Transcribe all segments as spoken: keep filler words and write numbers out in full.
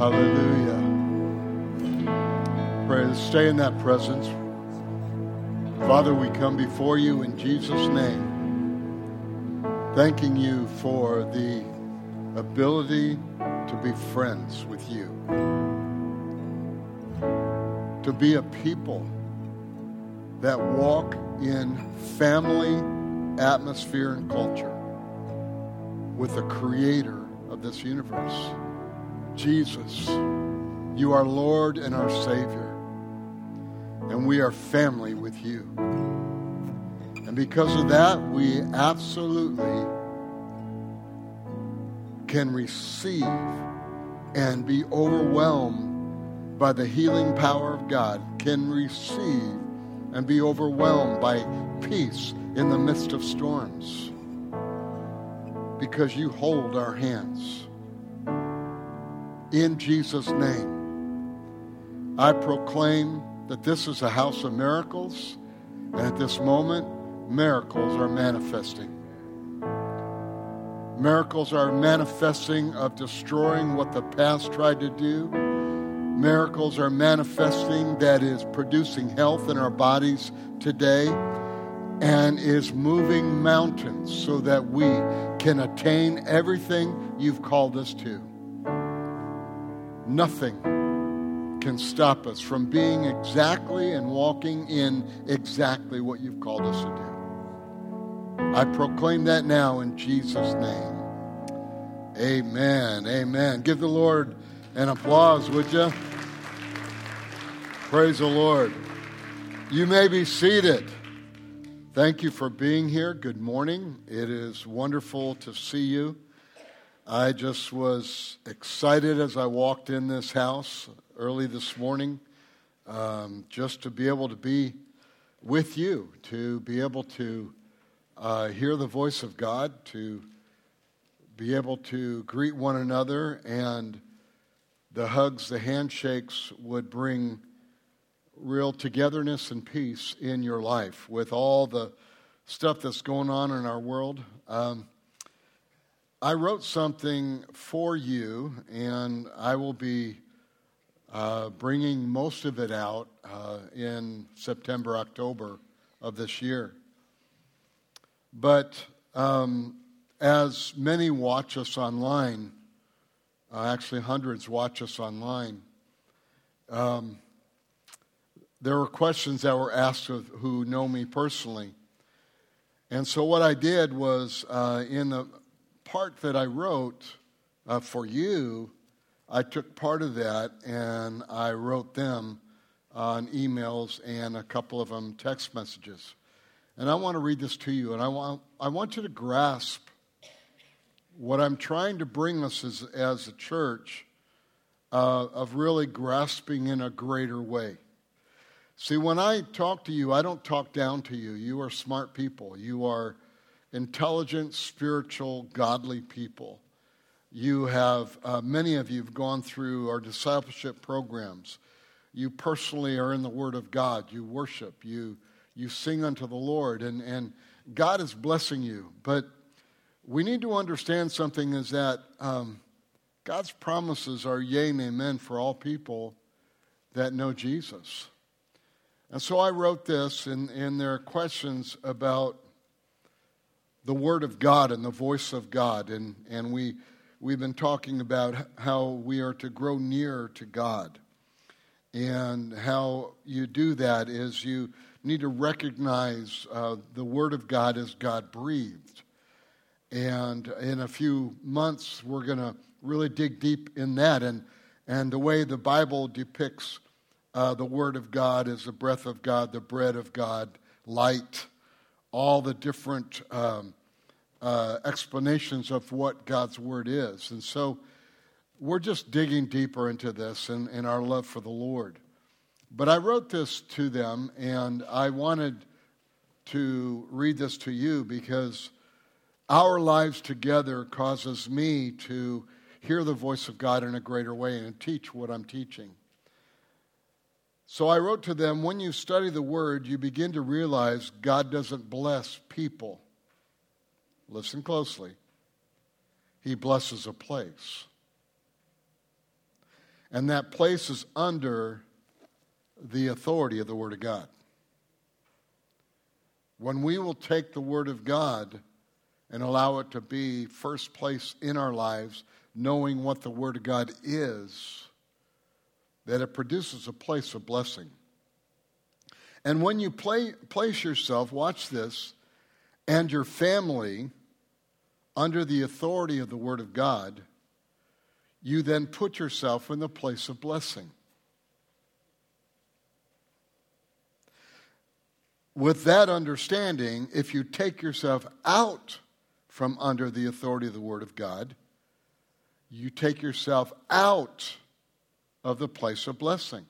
Hallelujah. Praise. Stay in that presence. Father, we come before you in Jesus' name, thanking you for the ability to be friends with you, to be a people that walk in family atmosphere and culture with the creator of this universe. Jesus, you are Lord and our Savior, and we are family with you. And because of that, we absolutely can receive and be overwhelmed by the healing power of God, can receive and be overwhelmed by peace in the midst of storms, because you hold our hands. In Jesus' name, I proclaim that this is a house of miracles, and at this moment, miracles are manifesting. Miracles are manifesting of destroying what the past tried to do. Miracles are manifesting that is producing health in our bodies today and is moving mountains so that we can attain everything you've called us to. Nothing can stop us from being exactly and walking in exactly what you've called us to do. I proclaim that now in Jesus' name. Amen. Amen. Give the Lord an applause, would you? Praise the Lord. You may be seated. Thank you for being here. Good morning. It is wonderful to see you. I just was excited as I walked in this house early this morning, um, just to be able to be with you, to be able to uh, hear the voice of God, to be able to greet one another, and the hugs, the handshakes would bring real togetherness and peace in your life with all the stuff that's going on in our world. Um, I wrote something for you, and I will be uh, bringing most of it out uh, in September, October of this year. But um, as many watch us online, uh, actually hundreds watch us online, um, there were questions that were asked of who know me personally. And so what I did was, uh, in the part that I wrote uh, for you, I took part of that and I wrote them on emails and a couple of them text messages. And I want to read this to you, and I want I want you to grasp what I'm trying to bring us as, as a church uh, of really grasping in a greater way. See, when I talk to you, I don't talk down to you. You are smart people. You are intelligent, spiritual, godly people. You have, uh, many of you have gone through our discipleship programs. You personally are in the Word of God. You worship. You you sing unto the Lord. And, and God is blessing you. But we need to understand something is that um, God's promises are yea and amen for all people that know Jesus. And so I wrote this, and, and there are questions about the Word of God and the voice of God. And, and we, we've been talking about how we are to grow near to God. And how you do that is you need to recognize uh, the Word of God as God-breathed. And in a few months, we're going to really dig deep in that. And, and the way the Bible depicts uh, the Word of God as the breath of God, the bread of God, light, all the different um, uh, explanations of what God's Word is. And so we're just digging deeper into this and, and our love for the Lord. But I wrote this to them, and I wanted to read this to you because our lives together causes me to hear the voice of God in a greater way and teach what I'm teaching. So I wrote to them, when you study the Word, you begin to realize God doesn't bless people. Listen closely. He blesses a place. And that place is under the authority of the Word of God. When we will take the Word of God and allow it to be first place in our lives, knowing what the Word of God is, that it produces a place of blessing. And when you play, place yourself, watch this, and your family under the authority of the Word of God, you then put yourself in the place of blessing. With that understanding, if you take yourself out from under the authority of the Word of God, you take yourself out of the place of blessing.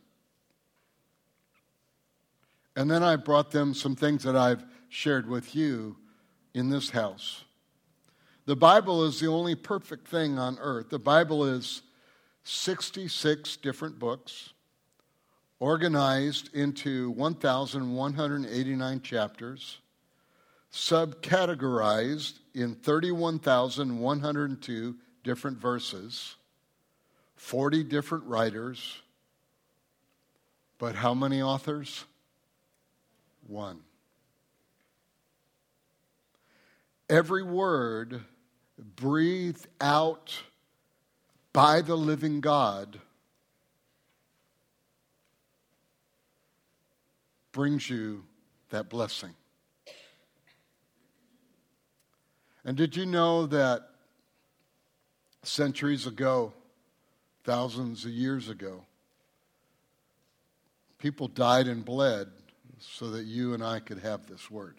And then I brought them some things that I've shared with you in this house. The Bible is the only perfect thing on earth. The Bible is sixty-six different books, organized into one thousand one hundred eighty-nine chapters, subcategorized in thirty-one thousand one hundred two different verses, forty different writers, but how many authors? One. Every word breathed out by the living God brings you that blessing. And did you know that centuries ago, thousands of years ago, people died and bled so that you and I could have this word?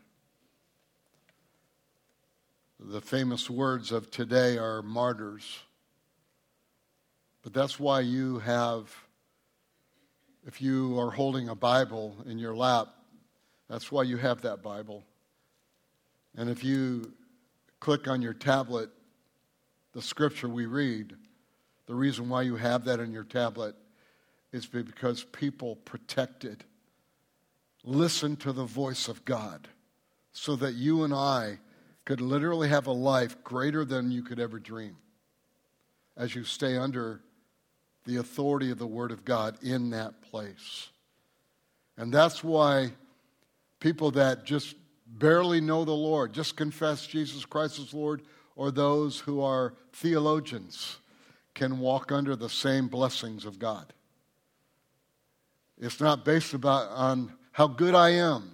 The famous words of today are martyrs. But that's why you have, if you are holding a Bible in your lap, that's why you have that Bible. And if you click on your tablet, the scripture we read, the reason why you have that in your tablet is because people protected, listened to the voice of God so that you and I could literally have a life greater than you could ever dream as you stay under the authority of the Word of God in that place. And that's why people that just barely know the Lord, just confess Jesus Christ as Lord, or those who are theologians can walk under the same blessings of God. It's not based about on how good I am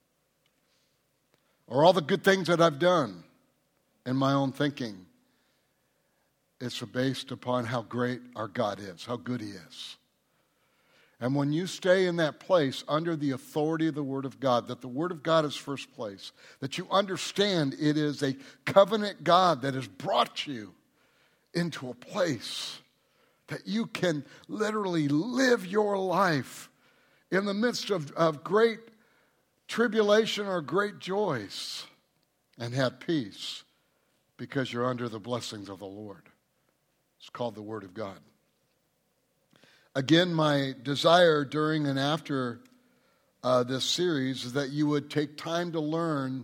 or all the good things that I've done in my own thinking. It's based upon how great our God is, how good He is. And when you stay in that place under the authority of the Word of God, that the Word of God is first place, that you understand it is a covenant God that has brought you into a place that you can literally live your life in the midst of, of great tribulation or great joys and have peace because you're under the blessings of the Lord. It's called the Word of God. Again, my desire during and after uh, this series is that you would take time to learn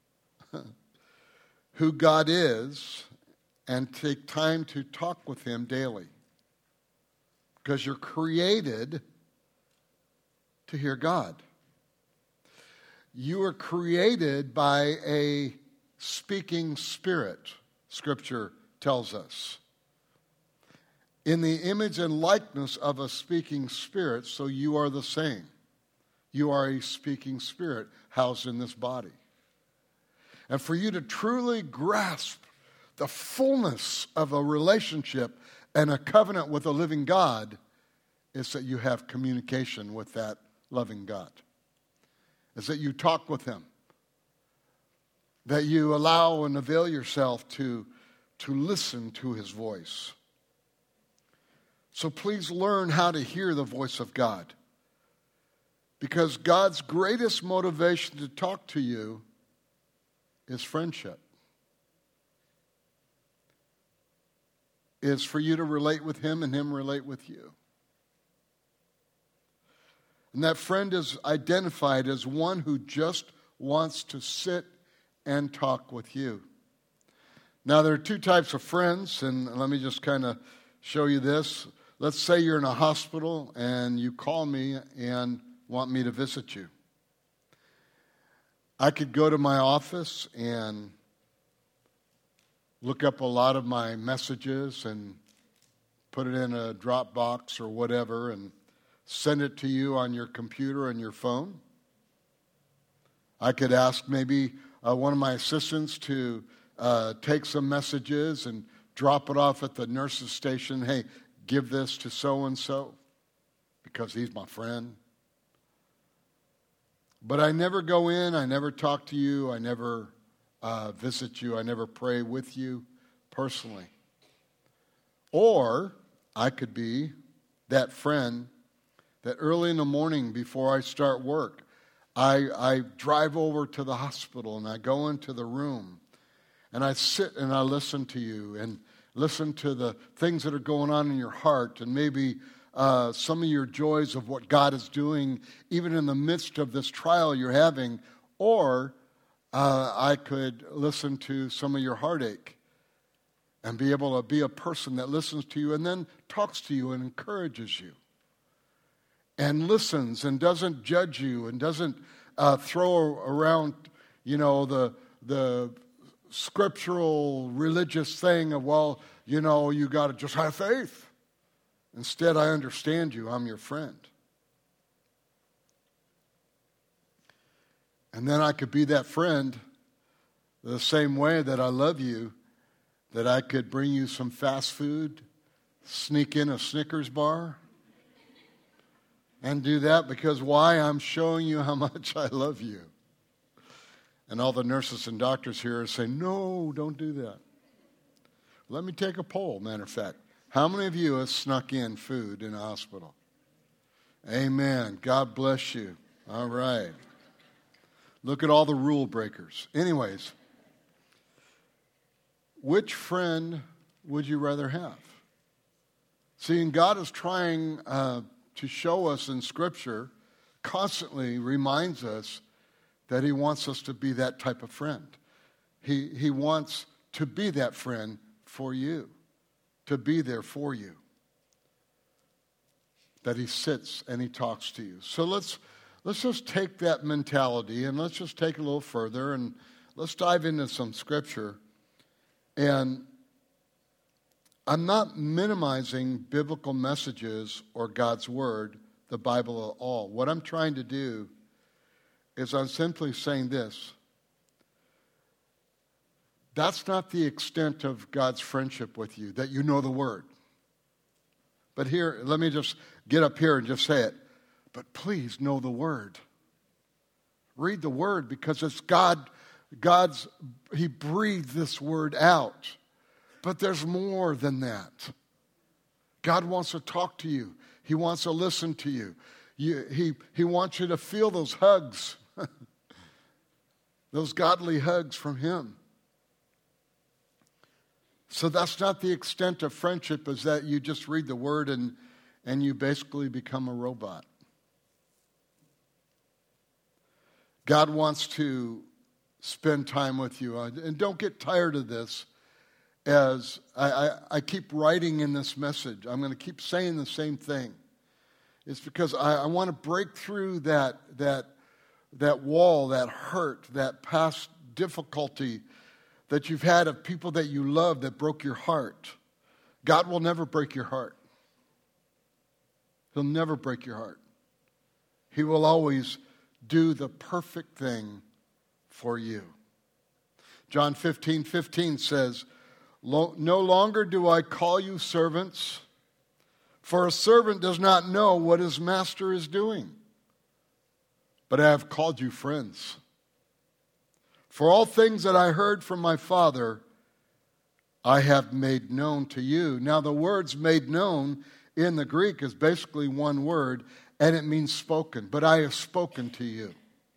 who God is and take time to talk with Him daily. Because you're created to hear God. You are created by a speaking spirit, Scripture tells us. In the image and likeness of a speaking spirit, so you are the same. You are a speaking spirit housed in this body. And for you to truly grasp the fullness of a relationship and a covenant with a living God is that you have communication with that loving God. Is that you talk with Him. That you allow and avail yourself to, to listen to His voice. So please learn how to hear the voice of God. Because God's greatest motivation to talk to you is friendship. Is for you to relate with Him and Him relate with you. And that friend is identified as one who just wants to sit and talk with you. Now, there are two types of friends, and let me just kind of show you this. let's say you're in a hospital and you call me and want me to visit you. I could go to my office and look up a lot of my messages and put it in a Dropbox or whatever and send it to you on your computer and your phone. I could ask maybe uh, one of my assistants to uh, take some messages and drop it off at the nurse's station. Hey, give this to so-and-so because he's my friend. But I never go in, I never talk to you, I never uh, visit you, I never pray with you personally. Or I could be that friend that early in the morning before I start work, I, I drive over to the hospital and I go into the room and I sit and I listen to you and listen to the things that are going on in your heart and maybe uh, some of your joys of what God is doing even in the midst of this trial you're having. Or uh, I could listen to some of your heartache and be able to be a person that listens to you and then talks to you and encourages you and listens and doesn't judge you and doesn't uh, throw around, you know, the the scriptural religious thing of, well, you know, you got to just have faith. Instead, I understand you. I'm your friend. And then I could be that friend the same way that I love you, that I could bring you some fast food, sneak in a Snickers bar, and do that because why? I'm showing you how much I love you. And all the nurses and doctors here are saying, no, don't do that. Let me take a poll, matter of fact. How many of you have snuck in food in a hospital? Amen. God bless you. All right. Look at all the rule breakers. Anyways, which friend would you rather have? See, and God is trying uh, to show us in Scripture, constantly reminds us that He wants us to be that type of friend. He, he wants to be that friend for you, to be there for you, that He sits and He talks to you. So let's let's just take that mentality and let's just take it a little further and let's dive into some Scripture. And I'm not minimizing biblical messages or God's Word, the Bible at all. What I'm trying to do is I'm simply saying this. That's not the extent of God's friendship with you, that you know the Word. But here, let me just get up here and just say it. But please know the Word. Read the Word because it's God, God's, He breathed this Word out. But there's more than that. God wants to talk to you. He wants to listen to you. you he, he wants you to feel those hugs. Those godly hugs from Him. So that's not the extent of friendship, is that you just read the Word and, and you basically become a robot. God wants to spend time with you. And don't get tired of this. As I, I, I keep writing in this message, I'm going to keep saying the same thing. It's because I, I want to break through that, that, that wall, that hurt, that past difficulty that you've had of people that you love that broke your heart. God will never break your heart. He'll never break your heart. He will always do the perfect thing for you. John fifteen fifteen says, no longer do I call you servants, for a servant does not know what his master is doing. But I have called you friends. For all things that I heard from my Father, I have made known to you. Now the words made known in the Greek is basically one word, and it means spoken. But I have spoken to you.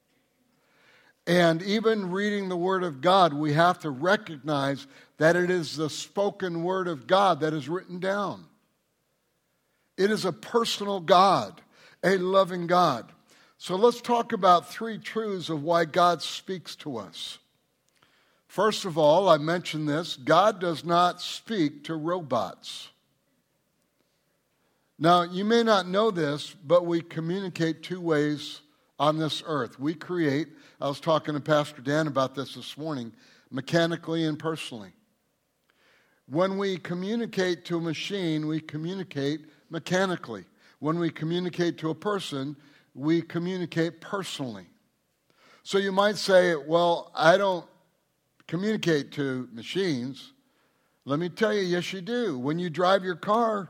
And even reading the Word of God, we have to recognize that it is the spoken Word of God that is written down. It is a personal God, a loving God. So let's talk about three truths of why God speaks to us. First of all, I mentioned this, God does not speak to robots. Now, you may not know this, but we communicate two ways on this earth. We create, I was talking to Pastor Dan about this this morning, mechanically and personally. When we communicate to a machine, we communicate mechanically. When we communicate to a person, we communicate personally. So you might say, well, I don't communicate to machines. Let me tell you, yes, you do. When you drive your car,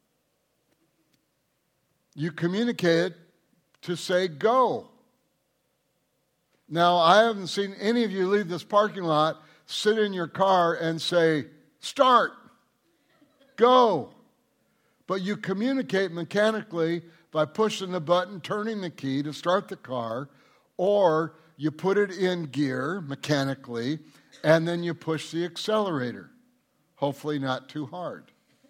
you communicate to say go. Now, I haven't seen any of you leave this parking lot, sit in your car and say, start, go. But you communicate mechanically by pushing the button, turning the key to start the car, or you put it in gear mechanically, and then you push the accelerator. Hopefully not too hard.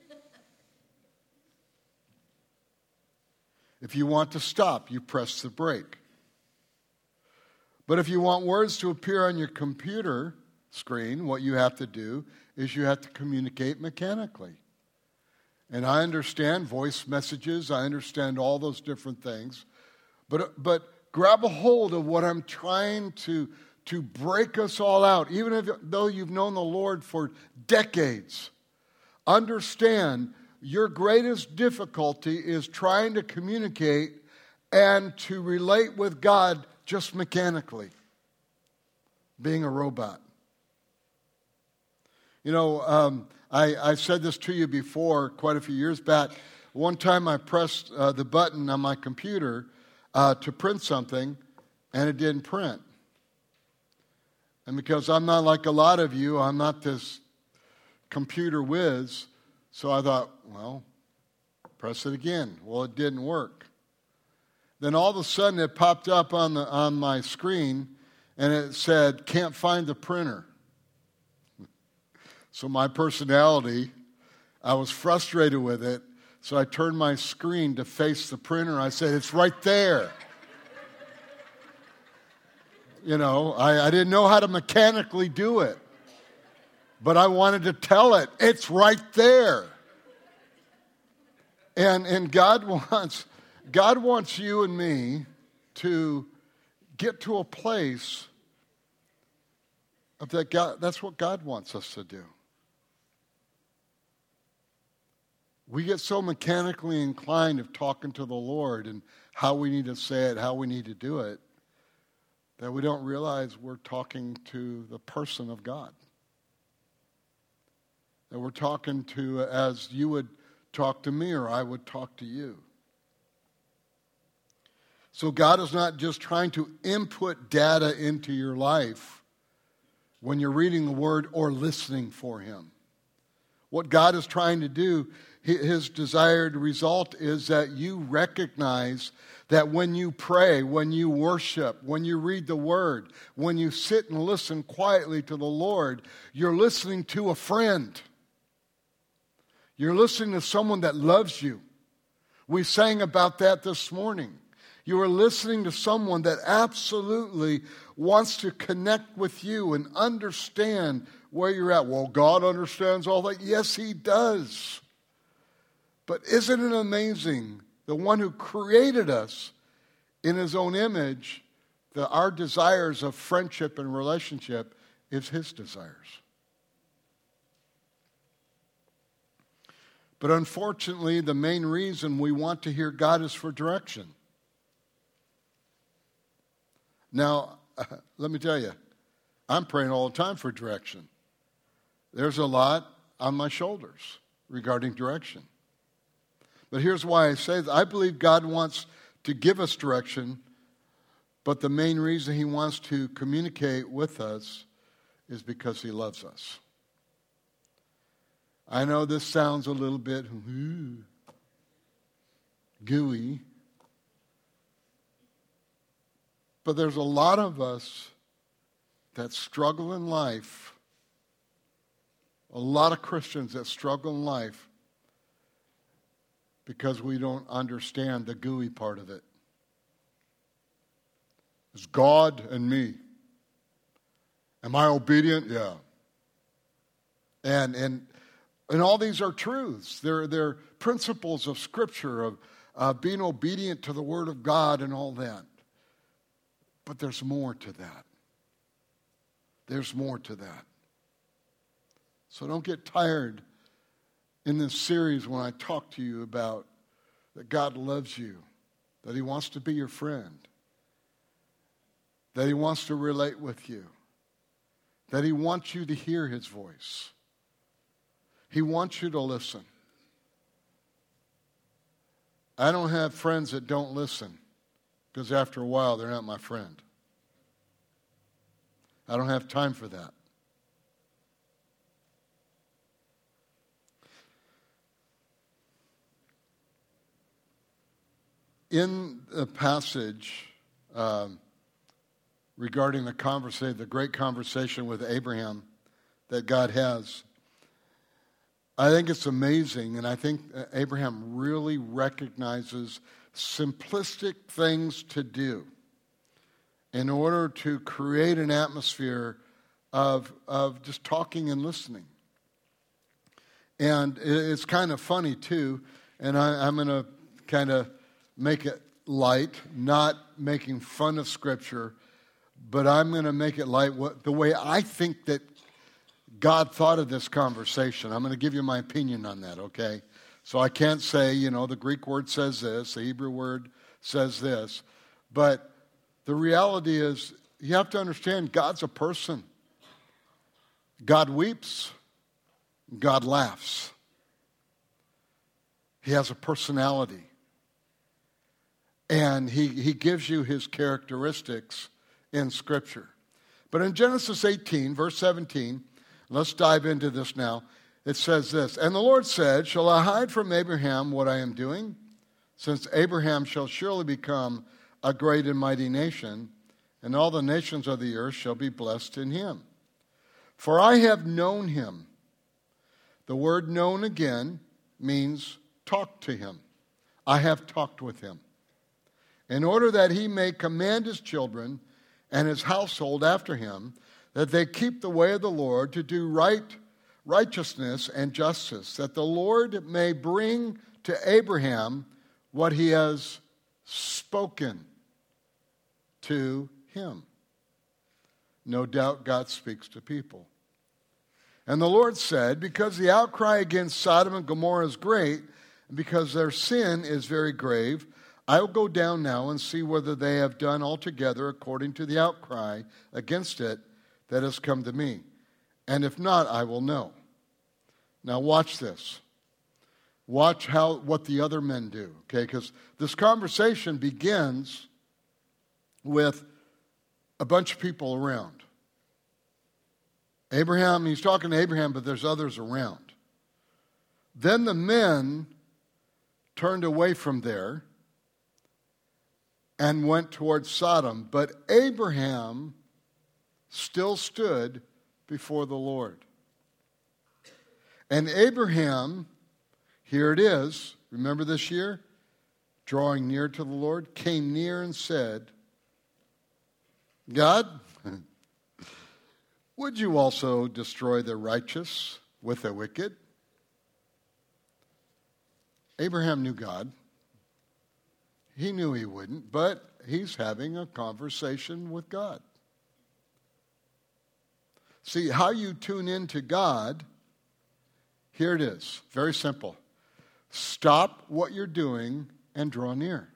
If you want to stop, you press the brake. But if you want words to appear on your computer screen, what you have to do is you have to communicate mechanically. And I understand voice messages, I understand all those different things, but but grab a hold of what I'm trying to, to break us all out, even if, though you've known the Lord for decades. Understand your greatest difficulty is trying to communicate and to relate with God just mechanically, being a robot. You know, um, I, I said this to you before quite a few years back. One time I pressed uh, the button on my computer uh, to print something, and it didn't print. And because I'm not like a lot of you, I'm not this computer whiz, so I thought, well, press it again. Well, it didn't work. Then all of a sudden it popped up on the on my screen, and it said, can't find the printer. So my personality, I was frustrated with it, so I turned my screen to face the printer. I said, it's right there. You know, I, I didn't know how to mechanically do it, but I wanted to tell it, it's right there. And and God wants, God wants you and me to get to a place of that God, that's what God wants us to do. We get so mechanically inclined of talking to the Lord and how we need to say it, how we need to do it, that we don't realize we're talking to the person of God. That we're talking to as you would talk to me or I would talk to you. So God is not just trying to input data into your life when you're reading the Word or listening for Him. What God is trying to do, His desired result is that you recognize that when you pray, when you worship, when you read the Word, when you sit and listen quietly to the Lord, you're listening to a friend. You're listening to someone that loves you. We sang about that this morning. You are listening to someone that absolutely wants to connect with you and understand where you're at. Well, God understands all that. Yes, He does. But isn't it amazing, the one who created us in His own image, that our desires of friendship and relationship is His desires. But unfortunately, the main reason we want to hear God is for direction. Now, uh, let me tell you, I'm praying all the time for direction. There's a lot on my shoulders regarding direction. But here's why I say that. I believe God wants to give us direction, but the main reason He wants to communicate with us is because He loves us. I know this sounds a little bit ooh, gooey, but there's a lot of us that struggle in life, a lot of Christians that struggle in life because we don't understand the gooey part of it. It's God and me. Am I obedient? Yeah. And and And all these are truths. They're, they're principles of Scripture, of uh, being obedient to the Word of God and all that. But there's more to that. There's more to that. So don't get tired in this series when I talk to you about that God loves you, that He wants to be your friend, that He wants to relate with you, that He wants you to hear His voice. He wants you to listen. I don't have friends that don't listen, because after a while they're not my friend. I don't have time for that. In the passage um, regarding the conversation, the great conversation with Abraham that God has, I think it's amazing, and I think Abraham really recognizes simplistic things to do in order to create an atmosphere of, of just talking and listening. And it's kind of funny, too, and I, I'm going to kind of make it light, not making fun of Scripture, but I'm going to make it light what, the way I think that God thought of this conversation. I'm going to give you my opinion on that, okay? So I can't say, you know, the Greek word says this, the Hebrew word says this. But the reality is, you have to understand, God's a person. God weeps. God laughs. He has a personality. And he, he gives you His characteristics in Scripture. But in Genesis eighteen, verse seventeen, let's dive into this now. It says this, "And the Lord said, Shall I hide from Abraham what I am doing? Since Abraham shall surely become a great and mighty nation, and all the nations of the earth shall be blessed in him. For I have known him." The word known again means talk to him. I have talked with him. "In order that he may command his children and his household after him, that they keep the way of the Lord to do right, righteousness and justice, that the Lord may bring to Abraham what he has spoken to him." No doubt God speaks to people. "And the Lord said, Because the outcry against Sodom and Gomorrah is great, and because their sin is very grave, I will go down now and see whether they have done altogether according to the outcry against it that has come to me. And if not, I will know." Now watch this. Watch how what the other men do, okay? Because this conversation begins with a bunch of people around. Abraham, he's talking to Abraham, but there's others around. Then the men turned away from there and went towards Sodom, but Abraham still stood before the Lord. And Abraham, here it is, remember this year? Drawing near to the Lord, came near and said, "God, would you also destroy the righteous with the wicked?" Abraham knew God. He knew he wouldn't, but he's having a conversation with God. See, how you tune into God, here it is, very simple. Stop what you're doing and draw near.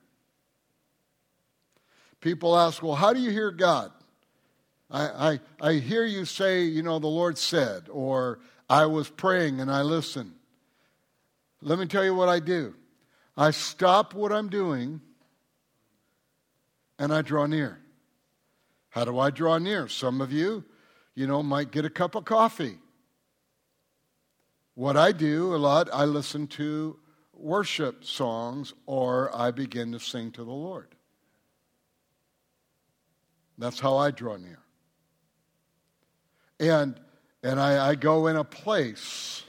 People ask, well, how do you hear God? I, I, I hear you say, you know, the Lord said, or I was praying and I listened. Let me tell you what I do. I stop what I'm doing and I draw near. How do I draw near? Some of you, you know, might get a cup of coffee. What I do a lot, I listen to worship songs or I begin to sing to the Lord. That's how I draw near. And and I, I go in a place.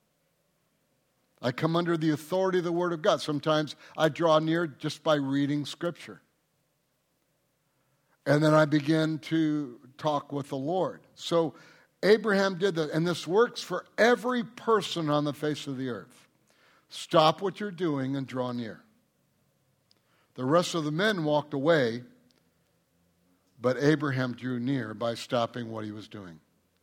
I come under the authority of the Word of God. Sometimes I draw near just by reading Scripture. And then I begin to talk with the Lord. So Abraham did that, and this works for every person on the face of the earth. Stop what you're doing and draw near. The rest of the men walked away, but Abraham drew near by stopping what he was doing.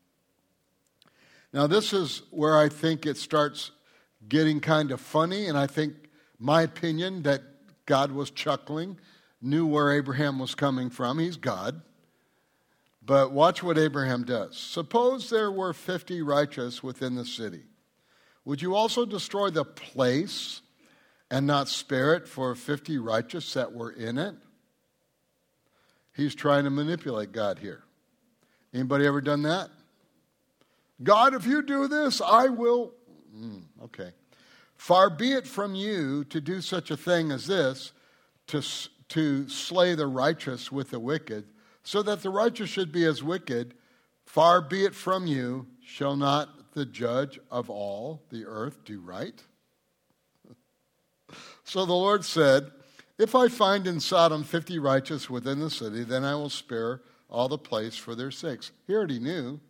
Now, this is where I think it starts getting kind of funny, and I think, my opinion, that God was chuckling, knew where Abraham was coming from. He's God. But watch what Abraham does. Suppose there were fifty righteous within the city. Would you also destroy the place and not spare it for fifty righteous that were in it? He's trying to manipulate God here. Anybody ever done that? God, if you do this, I will. Mm, okay. Far be it from you to do such a thing as this, to, to slay the righteous with the wicked, so that the righteous should be as wicked. Far be it from you, shall not the judge of all the earth do right? So the Lord said, if I find in Sodom fifty righteous within the city, then I will spare all the place for their sakes. He already knew.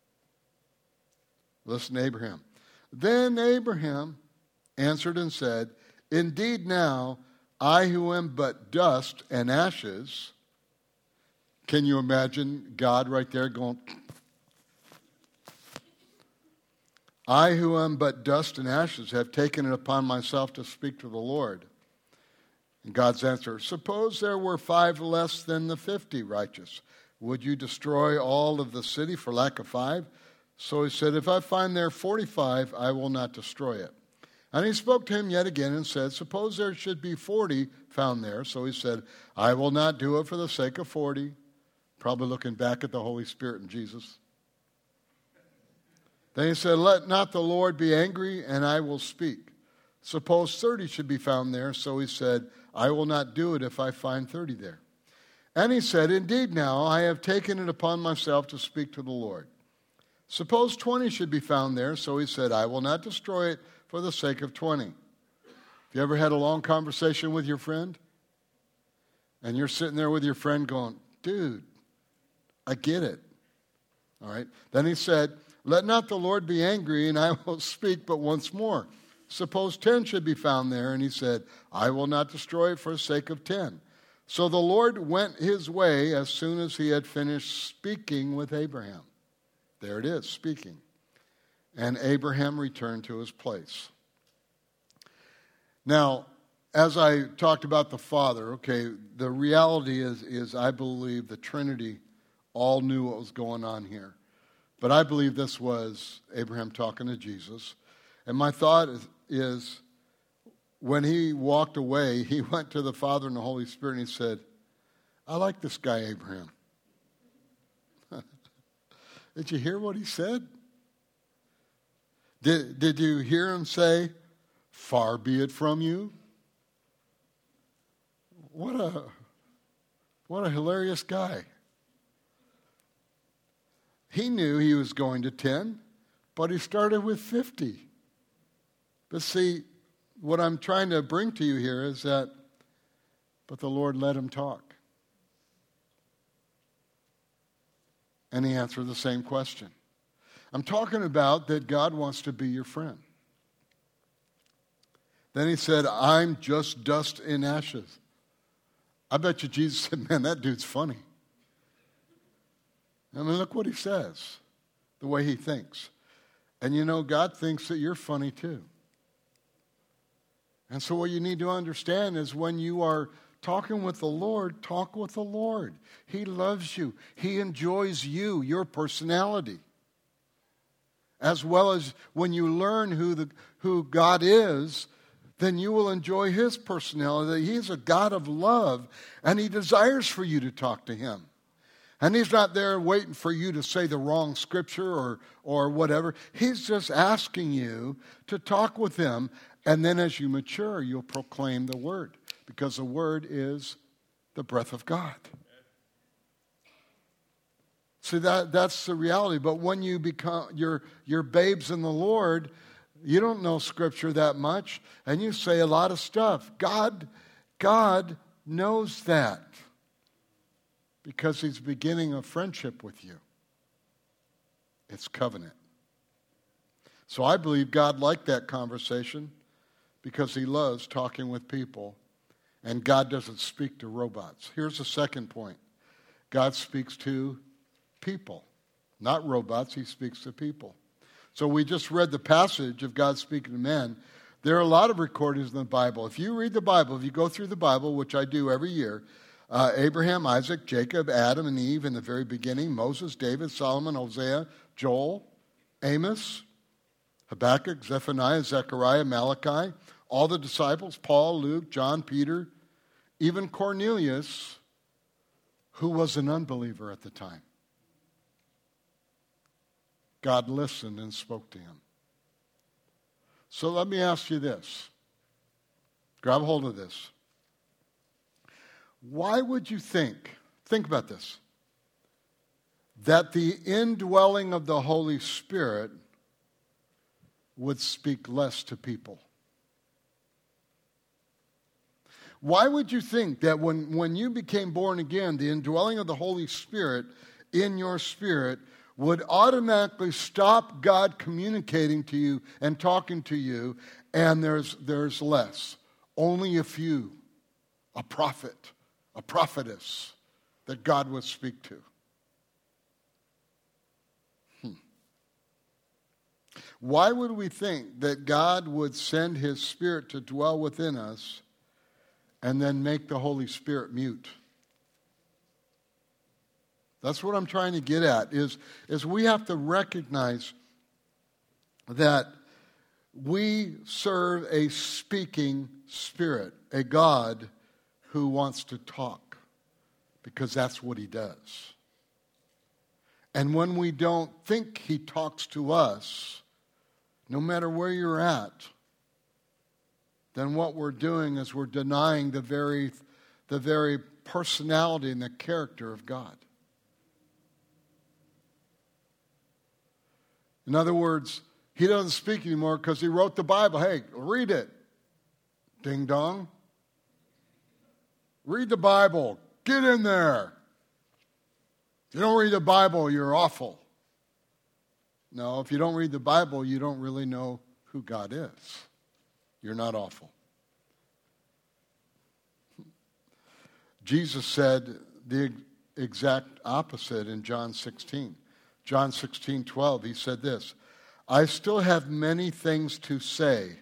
Listen to Abraham. Then Abraham answered and said, indeed now, I who am but dust and ashes. Can you imagine God right there going, I who am but dust and ashes have taken it upon myself to speak to the Lord. And God's answer, suppose there were five less than the fifty righteous. Would you destroy all of the city for lack of five? So he said, if I find there forty-five, I will not destroy it. And he spoke to him yet again and said, suppose there should be forty found there. So he said, I will not do it for the sake of forty. Probably looking back at the Holy Spirit and Jesus. Then he said, let not the Lord be angry, and I will speak. Suppose thirty should be found there. So he said, I will not do it if I find thirty there. And he said, indeed now, I have taken it upon myself to speak to the Lord. Suppose twenty should be found there. So he said, I will not destroy it for the sake of twenty. Have you ever had a long conversation with your friend? And you're sitting there with your friend going, dude, I get it. All right. Then he said, let not the Lord be angry, and I will speak but once more. Suppose ten should be found there. And he said, I will not destroy it for the sake of ten. So the Lord went his way as soon as he had finished speaking with Abraham. There it is, speaking. And Abraham returned to his place. Now, as I talked about the Father, okay, the reality is, is I believe the Trinity all knew what was going on here. But I believe this was Abraham talking to Jesus. And my thought is, is when he walked away, he went to the Father and the Holy Spirit and he said, I like this guy Abraham. Did you hear what he said? Did, did you hear him say, far be it from you? What a, what a hilarious guy. He knew he was going to ten, but he started with fifty. But see, what I'm trying to bring to you here is that, but the Lord let him talk. And he answered the same question. I'm talking about that God wants to be your friend. Then he said, I'm just dust and ashes. I bet you Jesus said, man, that dude's funny. I mean, look what he says, the way he thinks. And you know, God thinks that you're funny too. And so what you need to understand is when you are talking with the Lord, talk with the Lord. He loves you. He enjoys you, your personality. As well as when you learn who the who God is, then you will enjoy his personality. He's a God of love, and he desires for you to talk to him. And he's not there waiting for you to say the wrong scripture or, or whatever. He's just asking you to talk with him. And then as you mature, you'll proclaim the word. Because the word is the breath of God. See, that, that's the reality. But when you become, you're, you're babes in the Lord, you don't know scripture that much. And you say a lot of stuff. God, God knows that. Because he's beginning a friendship with you. It's covenant. So I believe God liked that conversation because he loves talking with people, and God doesn't speak to robots. Here's the second point. God speaks to people, not robots. He speaks to people. So we just read the passage of God speaking to men. There are a lot of recordings in the Bible. If you read the Bible, if you go through the Bible, which I do every year, uh, Abraham, Isaac, Jacob, Adam, and Eve in the very beginning, Moses, David, Solomon, Hosea, Joel, Amos, Habakkuk, Zephaniah, Zechariah, Malachi, all the disciples, Paul, Luke, John, Peter, even Cornelius, who was an unbeliever at the time. God listened and spoke to him. So let me ask you this. Grab hold of this. Why would you think, think about this, that the indwelling of the Holy Spirit would speak less to people? Why would you think that when, when you became born again, the indwelling of the Holy Spirit in your spirit would automatically stop God communicating to you and talking to you, and there's, there's less? Only a few, a prophet, a prophetess that God would speak to. Hmm. Why would we think that God would send his Spirit to dwell within us and then make the Holy Spirit mute? That's what I'm trying to get at, is, is we have to recognize that we serve a speaking Spirit, a God who wants to talk, because that's what he does. And when we don't think he talks to us, no matter where you're at, then what we're doing is we're denying the very, the very personality and the character of God. In other words, he doesn't speak anymore because he wrote the Bible. Hey, read it. Ding dong. Read the Bible. Get in there. If you don't read the Bible, you're awful. No, if you don't read the Bible, you don't really know who God is. You're not awful. Jesus said the exact opposite in John sixteen. John sixteen twelve, he said this, I still have many things to say,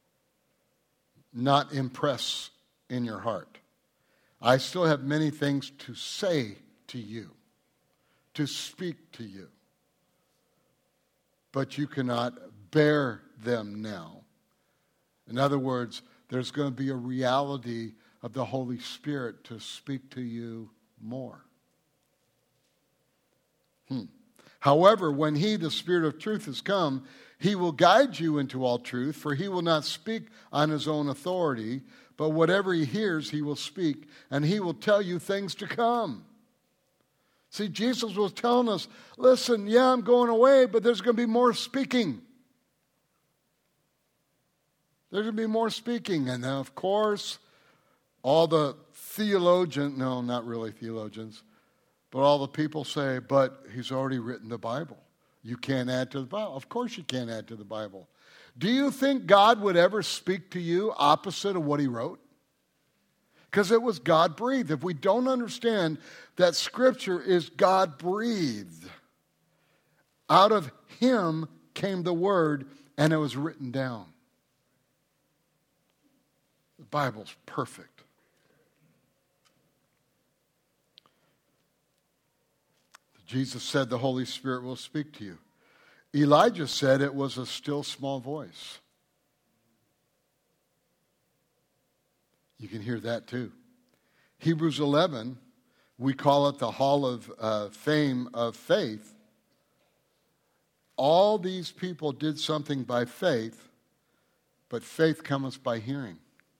not impress in your heart. I still have many things to say to you, to speak to you. But you cannot bear them now. In other words, there's going to be a reality of the Holy Spirit to speak to you more. Hmm. However, when he, the Spirit of truth, has come, he will guide you into all truth, for he will not speak on his own authority, but whatever he hears, he will speak, and he will tell you things to come. See, Jesus was telling us, listen, yeah, I'm going away, but there's going to be more speaking. There's going to be more speaking. And then, of course, all the theologians, no, not really theologians, but all the people say, but he's already written the Bible. You can't add to the Bible. Of course you can't add to the Bible. Do you think God would ever speak to you opposite of what he wrote? Because it was God-breathed. If we don't understand that Scripture is God-breathed, out of him came the Word, and it was written down. The Bible's perfect. Jesus said the Holy Spirit will speak to you. Elijah said it was a still small voice. You can hear that too. Hebrews eleven, we call it the Hall of uh, Fame of Faith. All these people did something by faith, but faith comes by hearing.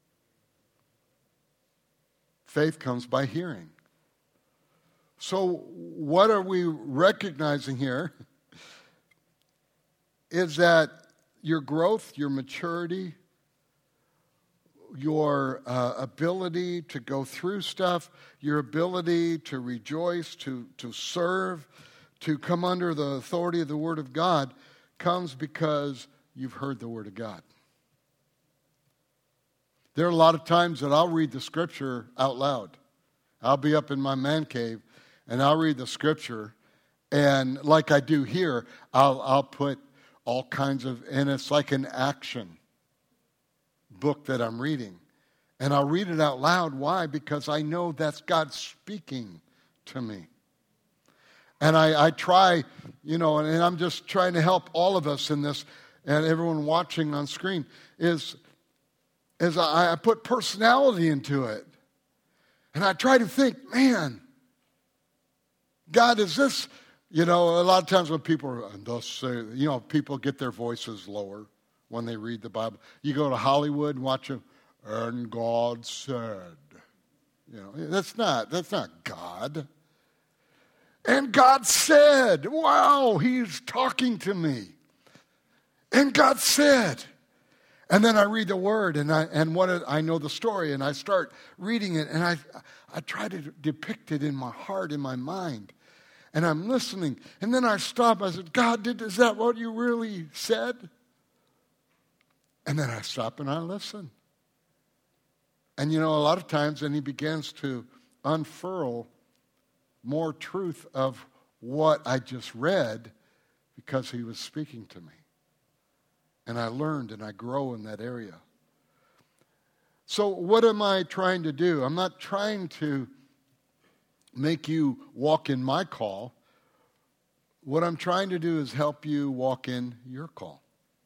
Faith comes by hearing. So what are we recognizing here is that your growth, your maturity, your uh, ability to go through stuff, your ability to rejoice, to, to serve, to come under the authority of the Word of God comes because you've heard the Word of God. There are a lot of times that I'll read the Scripture out loud. I'll be up in my man cave, and I'll read the Scripture, and like I do here, I'll, I'll put all kinds of, and it's like an action book that I'm reading. And I'll read it out loud. Why? Because I know that's God speaking to me. And I, I try, you know, and, and I'm just trying to help all of us in this, and everyone watching on screen, is, is I, I put personality into it. And I try to think, man, God, is this, you know, a lot of times when people, they'll say, you know, people get their voices lower when they read the Bible. You go to Hollywood and watch them, and God said, you know, that's not, that's not God. And God said, wow, he's talking to me. And God said. And then I read the word, and I and what it, I know the story, and I start reading it, and I I try to depict it in my heart, in my mind, and I'm listening. And then I stop. I said, God, did is that what you really said? And then I stop and I listen. And you know, a lot of times, then he begins to unfurl more truth of what I just read because he was speaking to me. And I learned and I grow in that area. So what am I trying to do? I'm not trying to make you walk in my call. What I'm trying to do is help you walk in your call.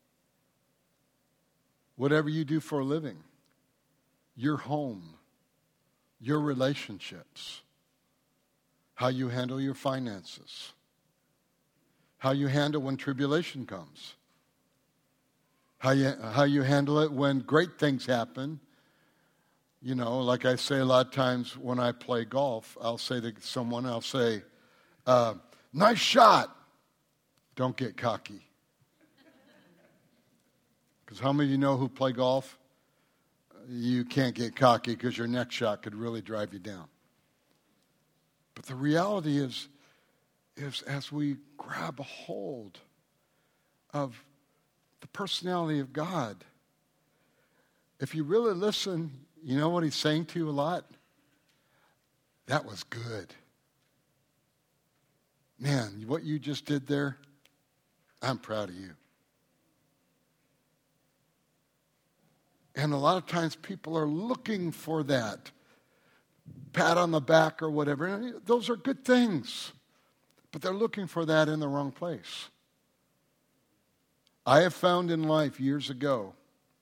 Whatever you do for a living, your home, your relationships, how you handle your finances, how you handle when tribulation comes, how you, how you handle it when great things happen. You know, like I say a lot of times when I play golf, I'll say to someone, I'll say, uh, nice shot. Don't get cocky. Because how many of you know who play golf? You can't get cocky because your next shot could really drive you down. But the reality is, is as we grab a hold of the personality of God, if you really listen, you know what he's saying to you a lot? That was good. Man, what you just did there, I'm proud of you. And a lot of times people are looking for that pat on the back or whatever. And those are good things. But they're looking for that in the wrong place. I have found in life years ago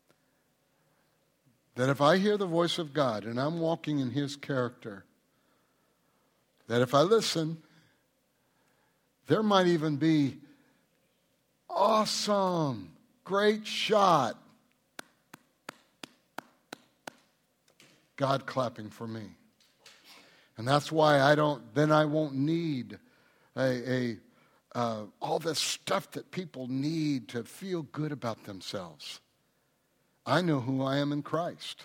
that if I hear the voice of God and I'm walking in his character, that if I listen, there might even be awesome, great shot, God clapping for me. And that's why I don't, then I won't need a, a uh, all this stuff that people need to feel good about themselves. I know who I am in Christ.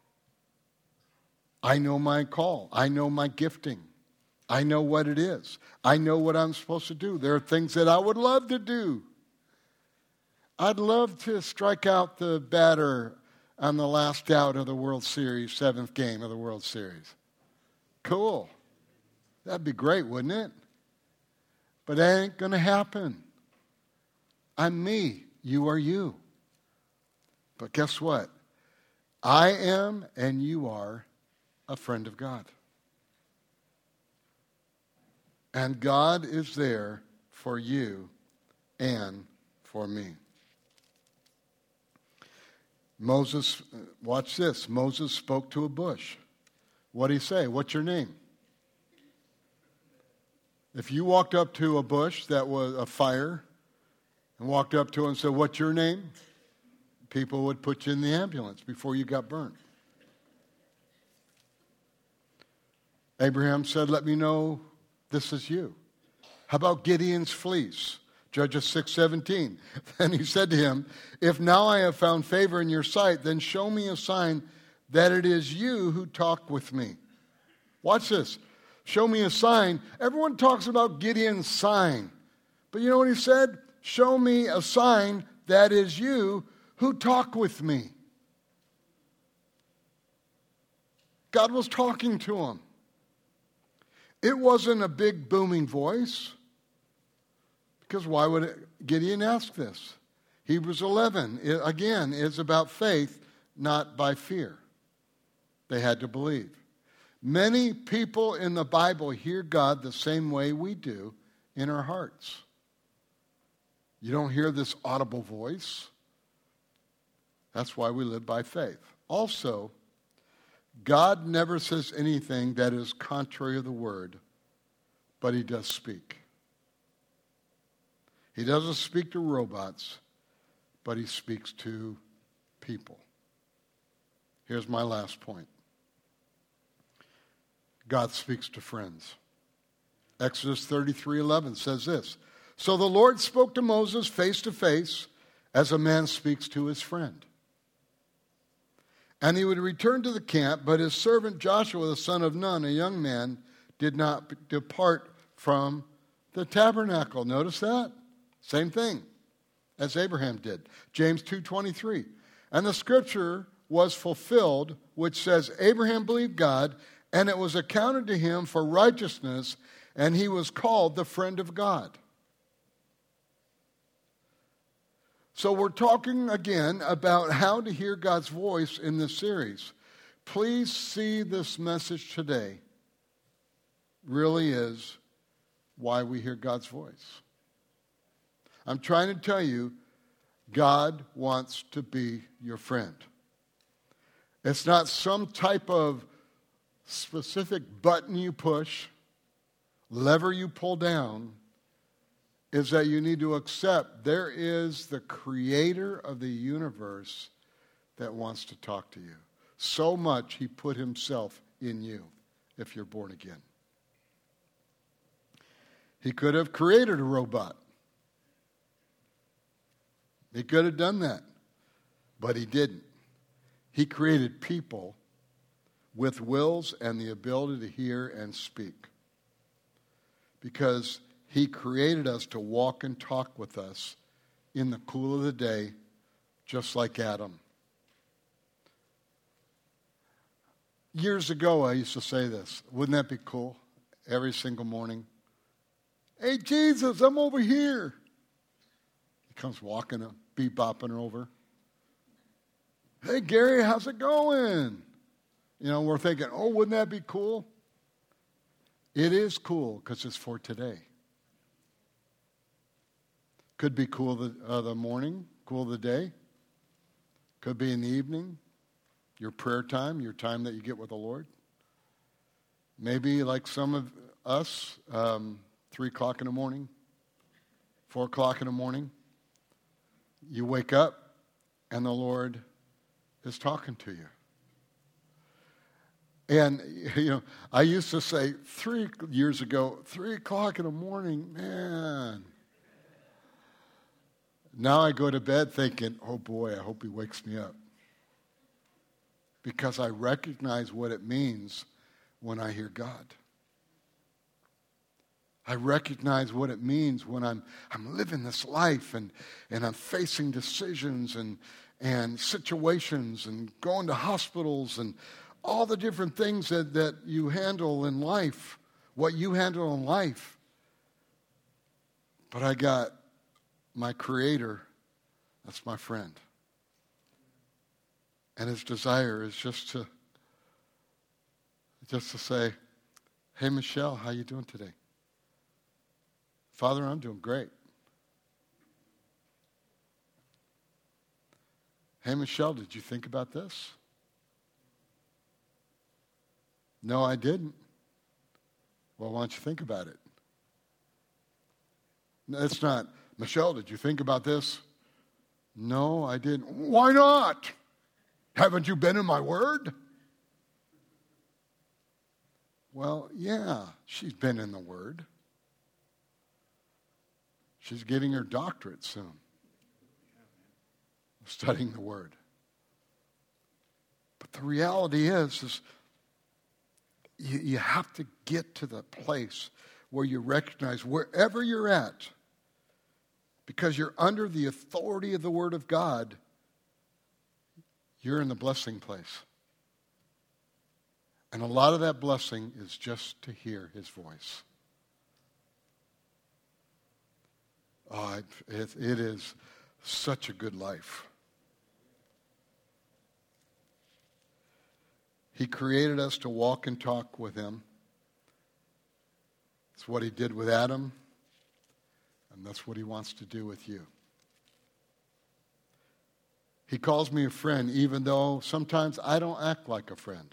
I know my call. I know my gifting. I know what it is. I know what I'm supposed to do. There are things that I would love to do. I'd love to strike out the batter on the last out of the World Series, seventh game of the World Series. Cool. That'd be great, wouldn't it? But that ain't going to happen. I'm me. You are you. But guess what? I am and you are a friend of God. And God is there for you and for me. Moses, watch this. Moses spoke to a bush. What did he say? What's your name? If you walked up to a bush that was a fire and walked up to it and said, what's your name? People would put you in the ambulance before you got burnt. Abraham said, let me know this is you. How about Gideon's fleece? Judges six seventeen. Then he said to him, if now I have found favor in your sight, then show me a sign that it is you who talk with me. Watch this. Show me a sign. Everyone talks about Gideon's sign. But you know what he said? Show me a sign that is you who talk with me. God was talking to him. It wasn't a big booming voice. Because why would it, Gideon ask this? Hebrews eleven, it, again, is about faith, not by fear. They had to believe. Many people in the Bible hear God the same way we do in our hearts. You don't hear this audible voice. That's why we live by faith. Also, God never says anything that is contrary to the word, but he does speak. He doesn't speak to robots, but he speaks to people. Here's my last point. God speaks to friends. Exodus thirty-three eleven says this, so the Lord spoke to Moses face to face as a man speaks to his friend. And he would return to the camp, but his servant Joshua, the son of Nun, a young man, did not depart from the tabernacle. Notice that? Same thing as Abraham did. James two twenty-three. And the scripture was fulfilled, which says, Abraham believed God, and it was accounted to him for righteousness, and he was called the friend of God. So we're talking again about how to hear God's voice in this series. Please see this message today really is why we hear God's voice. I'm trying to tell you, God wants to be your friend. It's not some type of specific button you push, lever you pull down, is that you need to accept there is the creator of the universe that wants to talk to you. So much he put himself in you if you're born again. He could have created a robot. He could have done that, but he didn't. He created people with wills and the ability to hear and speak. Because he created us to walk and talk with us in the cool of the day, just like Adam. Years ago, I used to say this. Wouldn't that be cool? Every single morning. Hey, Jesus, I'm over here. He comes walking up, bebopping over. Hey, Gary, how's it going? You know, we're thinking, oh, wouldn't that be cool? It is cool because it's for today. Could be cool the, uh, the morning, cool the day. Could be in the evening, your prayer time, your time that you get with the Lord. Maybe like some of us, um, three o'clock in the morning, four o'clock in the morning, you wake up and the Lord is talking to you. And, you know, I used to say three years ago, three o'clock in the morning, man. Now I go to bed thinking, oh boy, I hope he wakes me up. Because I recognize what it means when I hear God. I recognize what it means when I'm I'm living this life and, and I'm facing decisions and and situations and going to hospitals and all the different things that, that you handle in life, what you handle in life. But I got my Creator, that's my friend. And his desire is just to just to say, hey, Michelle, how you doing today? Father, I'm doing great. Hey, Michelle, did you think about this? No, I didn't. Well, why don't you think about it? No, it's not, Michelle, did you think about this? No, I didn't. Why not? Haven't you been in my word? Well, yeah, she's been in the word. She's getting her doctorate soon, studying the word. But the reality is, is you, you have to get to the place where you recognize wherever you're at, because you're under the authority of the Word of God, you're in the blessing place. And a lot of that blessing is just to hear His voice. Oh, it, it, it is such a good life. He created us to walk and talk with Him. It's what He did with Adam, and that's what He wants to do with you. He calls me a friend, even though sometimes I don't act like a friend.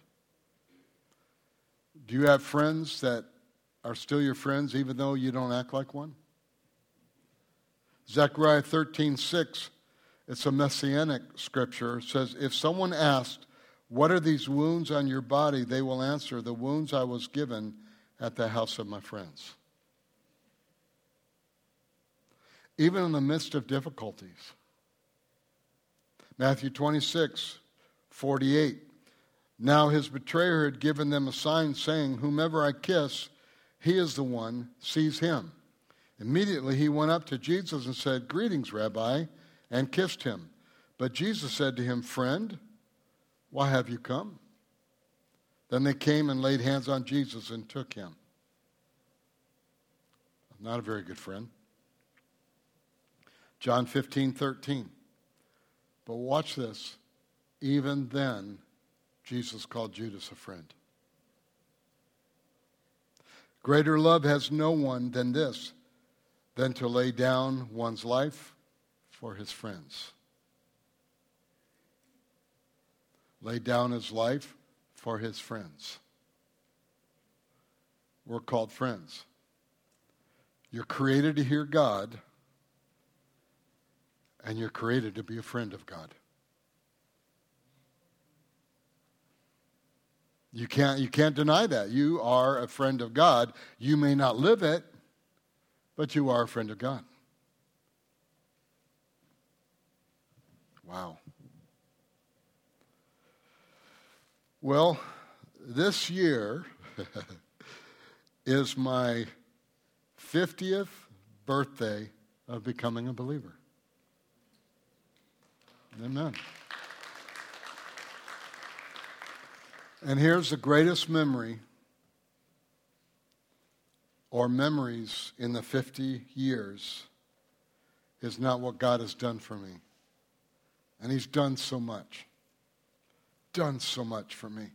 Do you have friends that are still your friends, even though you don't act like one? Zechariah thirteen six, it's a messianic scripture. It says, if someone asked, what are these wounds on your body? They will answer, the wounds I was given at the house of my friends. Even in the midst of difficulties. Matthew twenty-six forty-eight. Now his betrayer had given them a sign saying, whomever I kiss, he is the one, seize him. Immediately he went up to Jesus and said, greetings, Rabbi, and kissed him. But Jesus said to him, friend, why have you come? Then they came and laid hands on Jesus and took him. Not a very good friend. John fifteen thirteen. But watch this. Even then, Jesus called Judas a friend. Greater love has no one than this, than to lay down one's life for his friends. Lay down his life for his friends. We're called friends. You're created to hear God, and you're created to be a friend of God. You can't, you can't deny that. You are a friend of God. You may not live it, but you are a friend of God. Wow. Well, this year is my fiftieth birthday of becoming a believer. Amen. And here's the greatest memory or memories in the fifty years is not what God has done for me. And He's done so much. Done so much for me.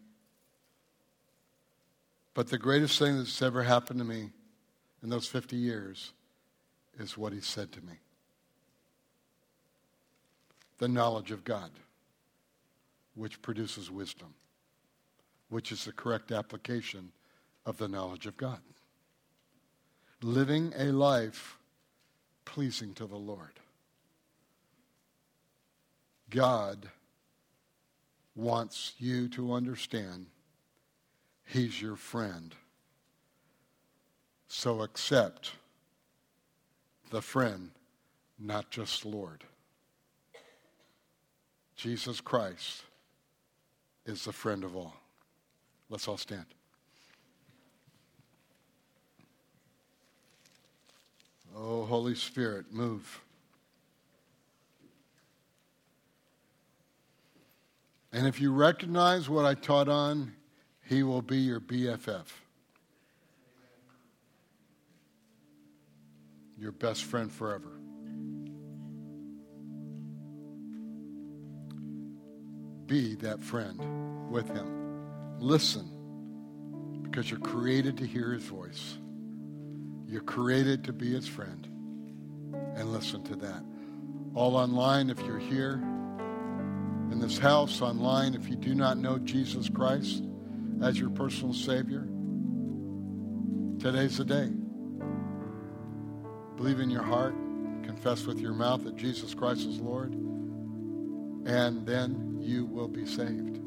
But the greatest thing that's ever happened to me in those fifty years is what He said to me. The knowledge of God, which produces wisdom, which is the correct application of the knowledge of God. Living a life pleasing to the Lord. God wants you to understand He's your friend. So accept the friend, not just Lord. Jesus Christ is the friend of all. Let's all stand. Oh, Holy Spirit, move. And if you recognize what I taught on, He will be your B F F. Your best friend forever. Be that friend with Him. Listen, because you're created to hear His voice. You're created to be His friend. And listen to that. All online, if you're here, in this house, online, if you do not know Jesus Christ as your personal Savior, today's the day. Believe in your heart, confess with your mouth that Jesus Christ is Lord, and then you will be saved.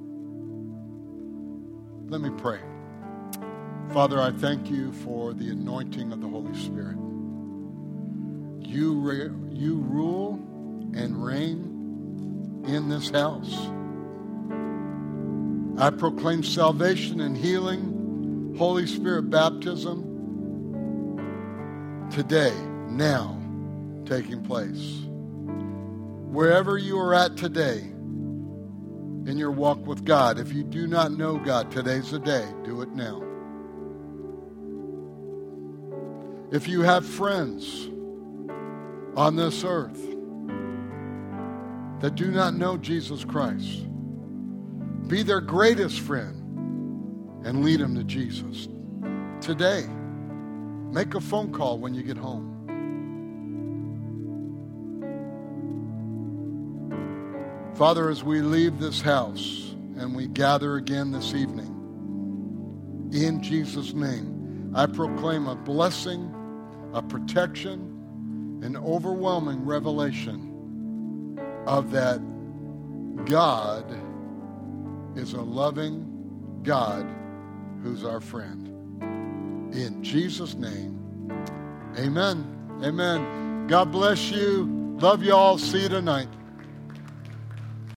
Let me pray. Father, I thank you for the anointing of the Holy Spirit. You, re- you rule and reign in this house. I proclaim salvation and healing Holy Spirit baptism today, now, taking place. Wherever you are at today in your walk with God, if you do not know God, today's the day. Do it now. If you have friends on this earth that do not know Jesus Christ, be their greatest friend and lead them to Jesus. Today, make a phone call when you get home. Father, as we leave this house and we gather again this evening, in Jesus' name, I proclaim a blessing, a protection, an overwhelming revelation of that God is a loving God who's our friend. In Jesus' name, amen. Amen. God bless you. Love you all. See you tonight.